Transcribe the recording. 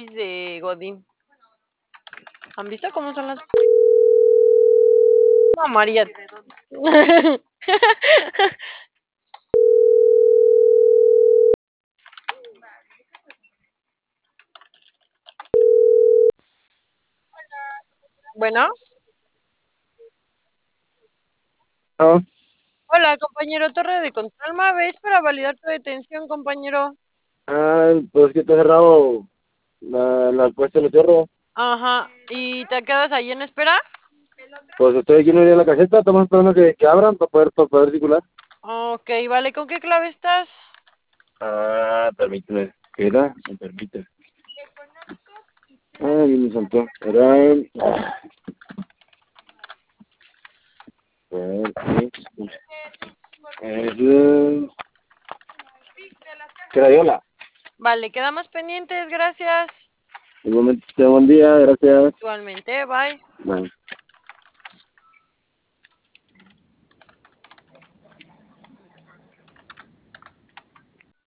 office de Godín. ¿Han visto cómo son las? No, María. Bueno, Ah, hola, compañero Torre de Control Mave, es para validar tu detención, compañero. pues que está cerrado la puesta de los cerros. Ajá, ¿y te quedas ahí en espera? Pues estoy aquí en la caseta, estamos esperando que abran para poder circular. Ok, vale, ¿con qué clave estás? Permíteme. ¿Qué era? Me permite. Bien, me saltó. Era. Es Crayola. Vale, quedamos pendientes, gracias. Igualmente, buen día, gracias. Igualmente, bye. Bye.